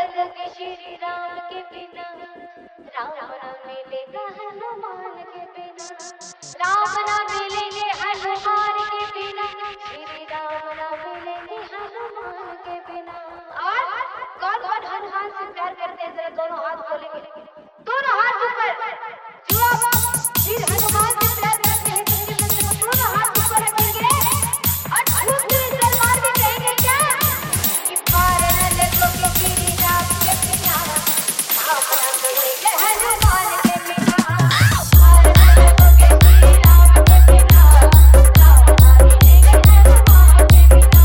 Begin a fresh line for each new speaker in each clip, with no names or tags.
लगोगे श्री राम के बिना, राम न मिलेगा हनुमान के बिना, राम न मिलेंगे हनुमान के बिना, श्री राम न मिलेंगे हनुमान के बिना। और कौन कौन हनुमान से प्यार करते हैं, जरा दोनों हाथ खोलेंगे, दोनों हाथ ऊपर। जो आप श्री हनुमान से प्यार करते हैं तो दोनों हाथ ऊपर रखेंगे और दूसरी तलवार भी कहेंगे क्या कि पार न लगोगे श्री राम के बिना, राम न मिलेंगे हनुमान के बिना, पार न लगोगे श्री राम के बिना, राम न मिलेंगे हनुमान के बिना,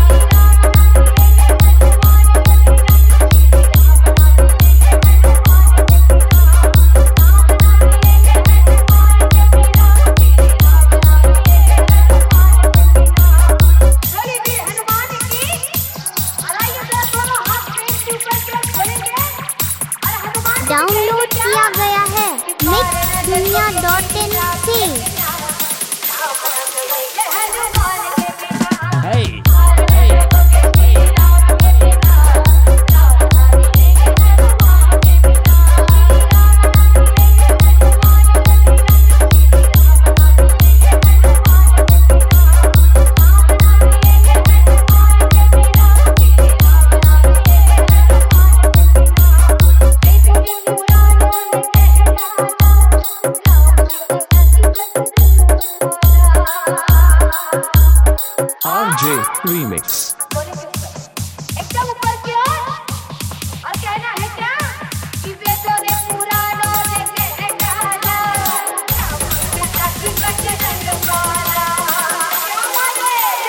डाउनलोड किया गया है mixdunia.in से।
RJ Remix।
एकदम ऊपर की ओर और कहना है क्या कि वेदों ने पुराणों ने कह डाला, साथी बच्चे रंगवाला, क्या बात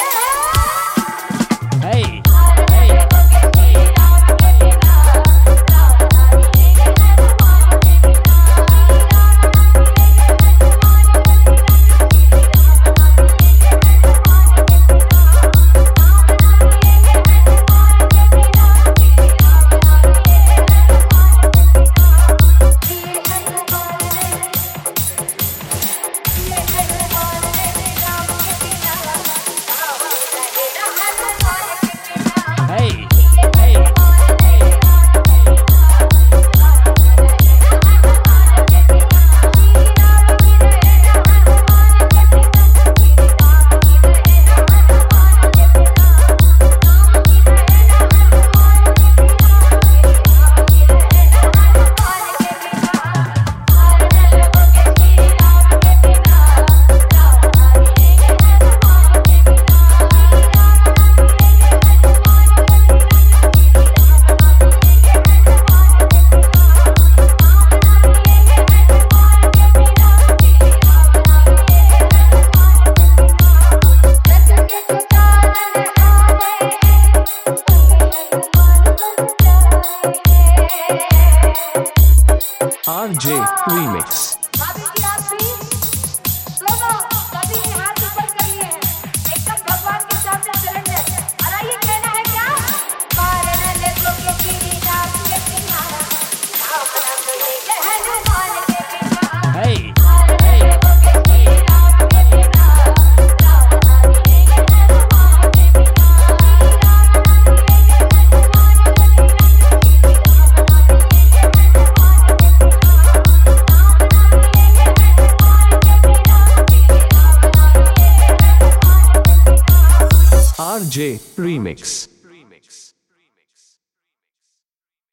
RJ Remix।
भाभी की आप भी दोनों सभी ने हाथ ऊपर कर लिए हैं, एकदम भगवान के सामने सरेंडर। और आइए कहना है क्या, पार न लगोगे श्री राम के बिना, राम न मिलेंगे हनुमान के बिना, पार न लगोगे श्री राम के बिना, राम न मिलेंगे हनुमान के बिना,
RJ Remix।